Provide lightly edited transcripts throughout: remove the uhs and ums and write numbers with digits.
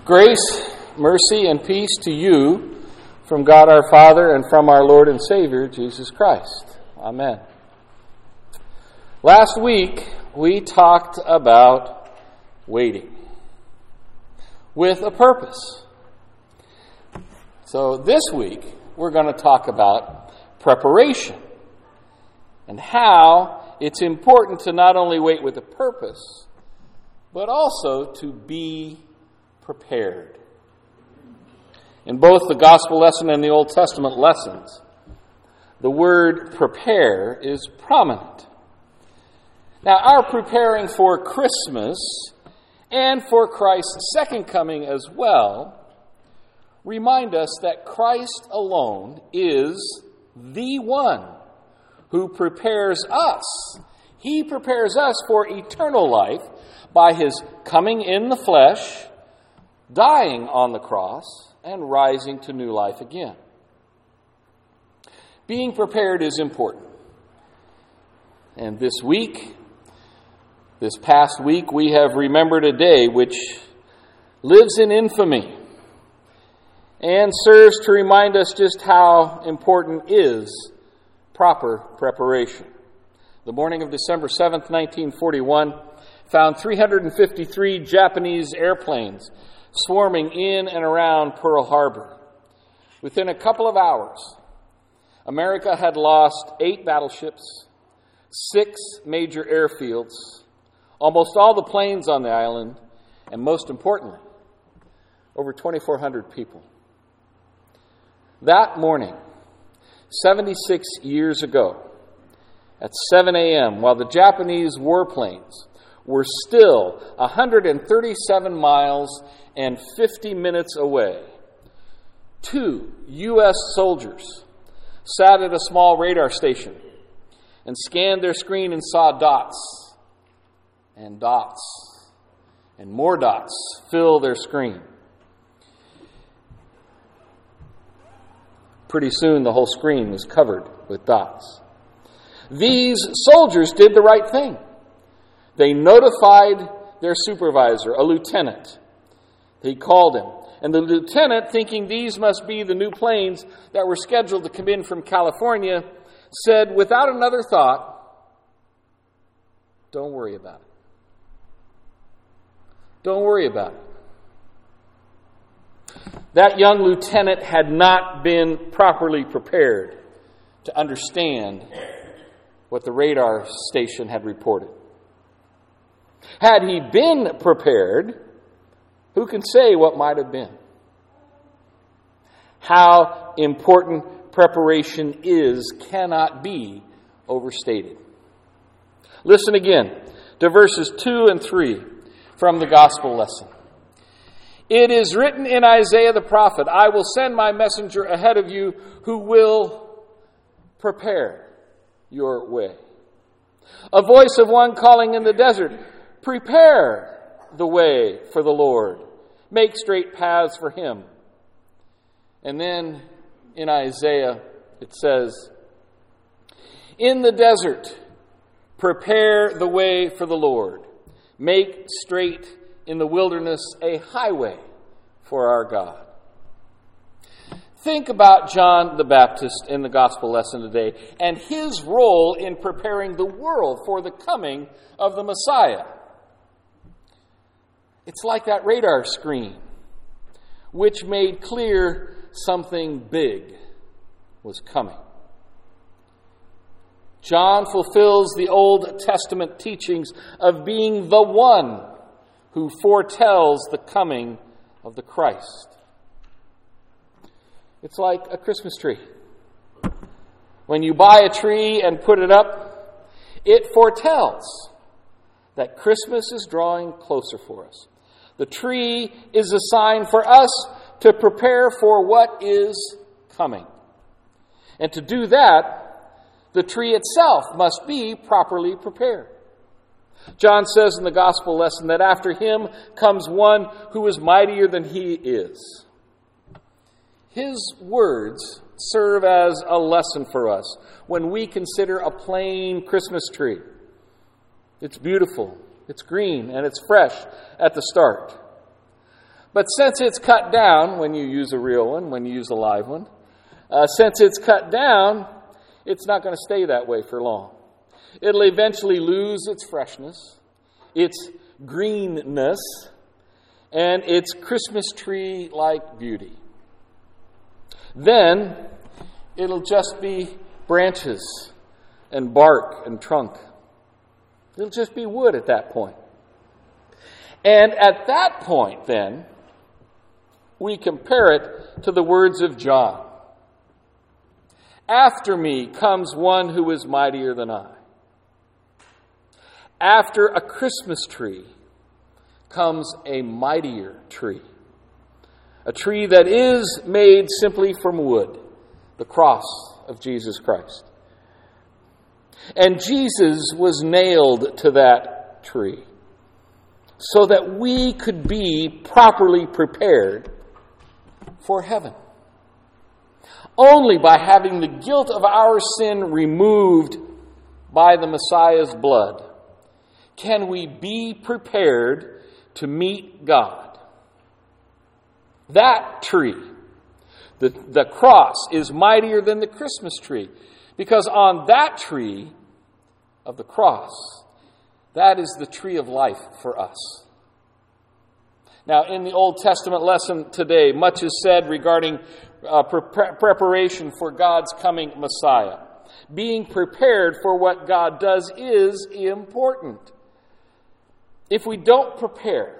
Grace, mercy, and peace to you from God our Father and from our Lord and Savior, Jesus Christ. Amen. Last week, we talked about waiting with a purpose. So this week, we're going to talk about preparation and how it's important to not only wait with a purpose, but also to be prepared. In both the gospel lesson and the Old Testament lessons, the word prepare is prominent. Now, our preparing for Christmas and for Christ's second coming as well remind us that Christ alone is the one who prepares us. He prepares us for eternal life by his coming in the flesh, dying on the cross, and rising to new life again. Being prepared is important. And this past week, we have remembered a day which lives in infamy and serves to remind us just how important is proper preparation. The morning of December 7th, 1941, found 353 Japanese airplanes swarming in and around Pearl Harbor. Within a couple of hours, America had lost 8 battleships, 6 major airfields, almost all the planes on the island, and most importantly, over 2,400 people. That morning, 76 years ago, at 7 a.m., while the Japanese warplanes were still 137 miles and 50 minutes away, 2 U.S. soldiers sat at a small radar station and scanned their screen and saw dots and more dots fill their screen. Pretty soon the whole screen was covered with dots. These soldiers did the right thing. They notified their supervisor, a lieutenant. He called him. And the lieutenant, thinking these must be the new planes that were scheduled to come in from California, said without another thought, "Don't worry about it. Don't worry about it." That young lieutenant had not been properly prepared to understand what the radar station had reported. Had he been prepared, who can say what might have been? How important preparation is cannot be overstated. Listen again to verses 2 and 3 from the gospel lesson. It is written in Isaiah the prophet, "I will send my messenger ahead of you who will prepare your way. A voice of one calling in the desert, prepare the way for the Lord. Make straight paths for him." And then in Isaiah it says, "In the desert, prepare the way for the Lord. Make straight in the wilderness a highway for our God." Think about John the Baptist in the gospel lesson today and his role in preparing the world for the coming of the Messiah. It's like that radar screen, which made clear something big was coming. John fulfills the Old Testament teachings of being the one who foretells the coming of the Christ. It's like a Christmas tree. When you buy a tree and put it up, it foretells that Christmas is drawing closer for us. The tree is a sign for us to prepare for what is coming. And to do that, the tree itself must be properly prepared. John says in the gospel lesson that after him comes one who is mightier than he is. His words serve as a lesson for us when we consider a plain Christmas tree. It's beautiful, it's green, and it's fresh at the start. But since it's cut down, when you use a real one, when you use a live one, since it's cut down, it's not going to stay that way for long. It'll eventually lose its freshness, its greenness, and its Christmas tree-like beauty. Then it'll just be branches and bark and trunk. It'll just be wood at that point. And at that point, then, we compare it to the words of John. After me comes one who is mightier than I. After a Christmas tree comes a mightier tree. A tree that is made simply from wood, the cross of Jesus Christ. And Jesus was nailed to that tree so that we could be properly prepared for heaven. Only by having the guilt of our sin removed by the Messiah's blood can we be prepared to meet God. That tree, the cross, is mightier than the Christmas tree, because on that tree of the cross, that is the tree of life for us. Now, in the Old Testament lesson today, much is said regarding preparation for God's coming Messiah. Being prepared for what God does is important. If we don't prepare,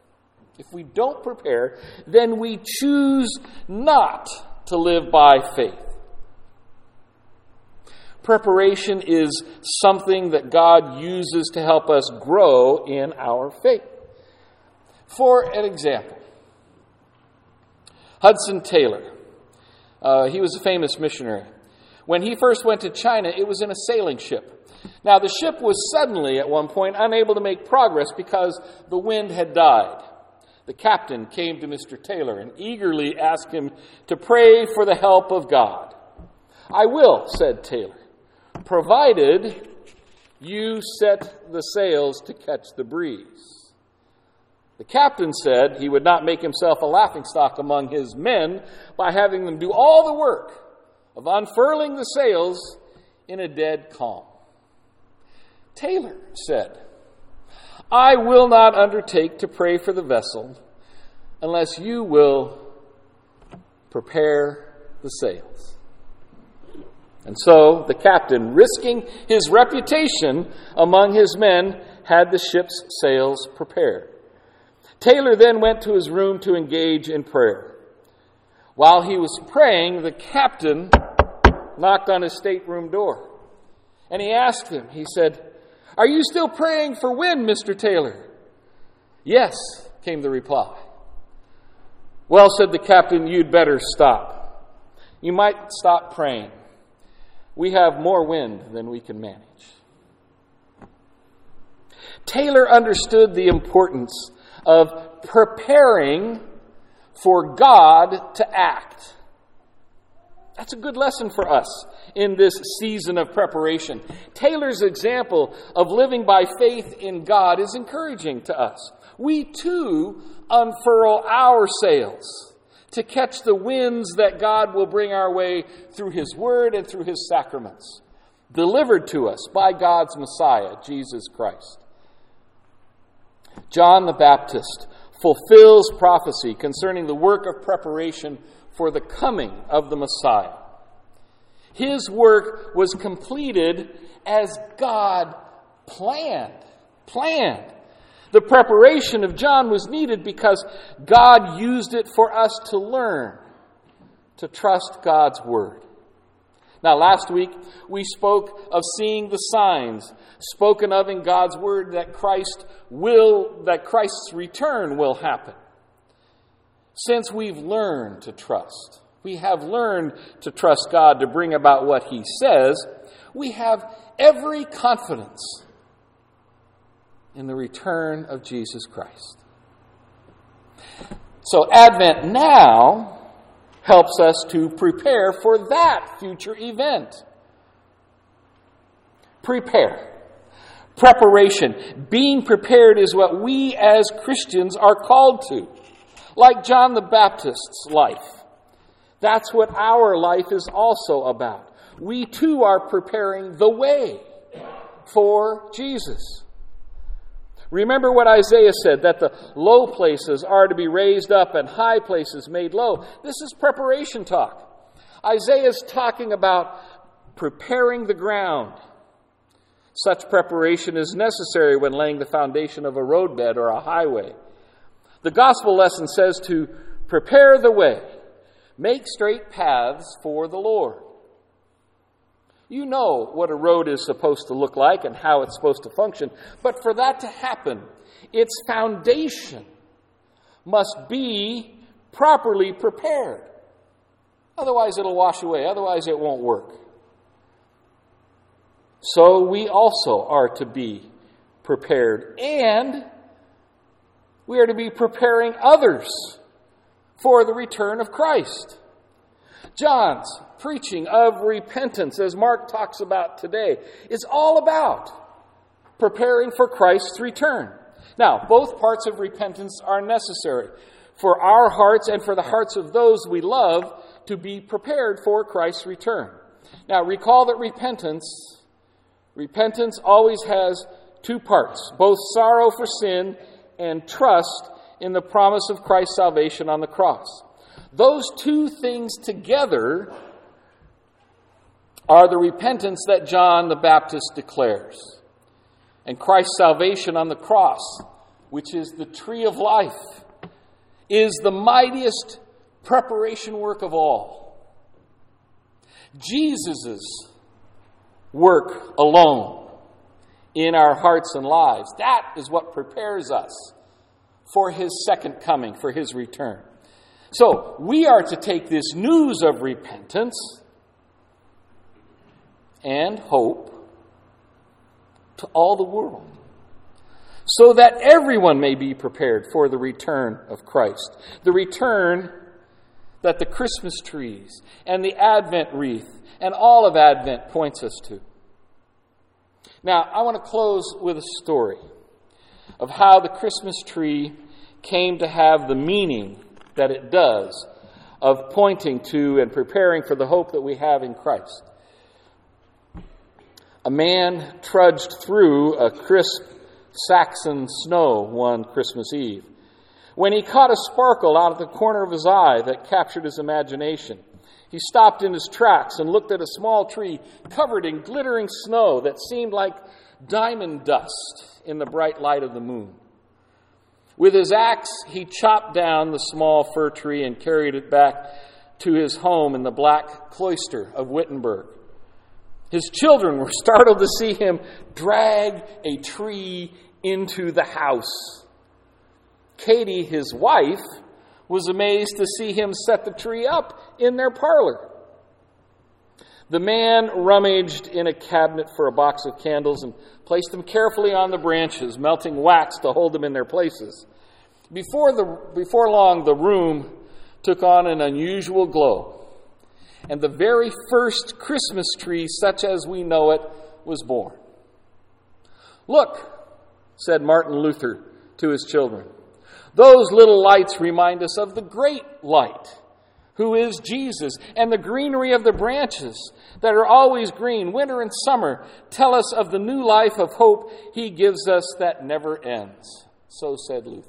then we choose not to live by faith. Preparation is something that God uses to help us grow in our faith. For an example, Hudson Taylor, he was a famous missionary. When he first went to China, it was in a sailing ship. Now, the ship was suddenly, at one point, unable to make progress because the wind had died. The captain came to Mr. Taylor and eagerly asked him to pray for the help of God. "I will," said Taylor, "provided you set the sails to catch the breeze." The captain said he would not make himself a laughingstock among his men by having them do all the work of unfurling the sails in a dead calm. Taylor said, "I will not undertake to pray for the vessel unless you will prepare the sails." And so the captain, risking his reputation among his men, had the ship's sails prepared. Taylor then went to his room to engage in prayer. While he was praying, the captain knocked on his stateroom door. And he asked him, he said, "Are you still praying for wind, Mr. Taylor?" "Yes," came the reply. "Well," said the captain, "you'd better stop. You might stop praying. We have more wind than we can manage." Taylor understood the importance of preparing for God to act. That's a good lesson for us in this season of preparation. Taylor's example of living by faith in God is encouraging to us. We too unfurl our sails to catch the winds that God will bring our way through His Word and through His sacraments, delivered to us by God's Messiah, Jesus Christ. John the Baptist fulfills prophecy concerning the work of preparation for the coming of the Messiah. His work was completed as God planned. The preparation of John was needed because God used it for us to learn to trust God's Word. Now, last week we spoke of seeing the signs spoken of in God's Word that Christ's return will happen. Since we've learned to trust, we have learned to trust God to bring about what He says, we have every confidence in the return of Jesus Christ. So Advent now helps us to prepare for that future event. Preparation. Being prepared is what we as Christians are called to. Like John the Baptist's life, that's what our life is also about. We too are preparing the way for Jesus. Remember what Isaiah said, that the low places are to be raised up and high places made low. This is preparation talk. Isaiah's talking about preparing the ground. Such preparation is necessary when laying the foundation of a roadbed or a highway. The gospel lesson says to prepare the way, make straight paths for the Lord. You know what a road is supposed to look like and how it's supposed to function, but for that to happen, its foundation must be properly prepared. Otherwise, it'll wash away. Otherwise, it won't work. So we also are to be prepared, and we are to be preparing others for the return of Christ. John's preaching of repentance, as Mark talks about today, is all about preparing for Christ's return. Now, both parts of repentance are necessary for our hearts and for the hearts of those we love to be prepared for Christ's return. Now, recall that repentance always has two parts, both sorrow for sin and trust in the promise of Christ's salvation on the cross. Those two things together are the repentance that John the Baptist declares. And Christ's salvation on the cross, which is the tree of life, is the mightiest preparation work of all. Jesus' work alone in our hearts and lives, that is what prepares us for His second coming, for His return. So, we are to take this news of repentance and hope to all the world, so that everyone may be prepared for the return of Christ. The return that the Christmas trees and the Advent wreath and all of Advent points us to. Now, I want to close with a story of how the Christmas tree came to have the meaning that it does of pointing to and preparing for the hope that we have in Christ. A man trudged through a crisp Saxon snow one Christmas Eve when he caught a sparkle out of the corner of his eye that captured his imagination. He stopped in his tracks and looked at a small tree covered in glittering snow that seemed like diamond dust in the bright light of the moon. With his axe, he chopped down the small fir tree and carried it back to his home in the Black Cloister of Wittenberg. His children were startled to see him drag a tree into the house. Katie, his wife, was amazed to see him set the tree up in their parlor. The man rummaged in a cabinet for a box of candles and placed them carefully on the branches, melting wax to hold them in their places. Before long, the room took on an unusual glow, and the very first Christmas tree, such as we know it, was born. "Look," said Martin Luther to his children, "those little lights remind us of the great light, who is Jesus, and the greenery of the branches that are always green, winter and summer, tell us of the new life of hope He gives us that never ends." So said Luther.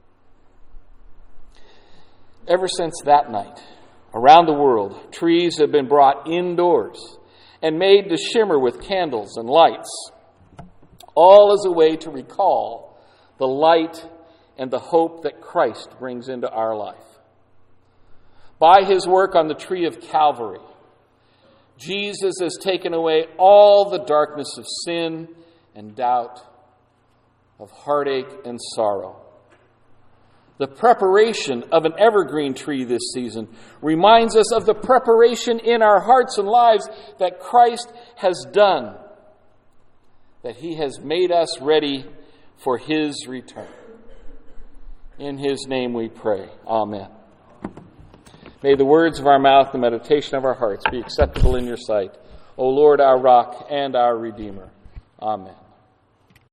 Ever since that night, around the world, trees have been brought indoors and made to shimmer with candles and lights, all as a way to recall the light and the hope that Christ brings into our life. By His work on the tree of Calvary, Jesus has taken away all the darkness of sin and doubt, of heartache and sorrow. The preparation of an evergreen tree this season reminds us of the preparation in our hearts and lives that Christ has done, that He has made us ready for His return. In His name we pray. Amen. May the words of our mouth and the meditation of our hearts be acceptable in your sight, O Lord, our rock and our Redeemer. Amen.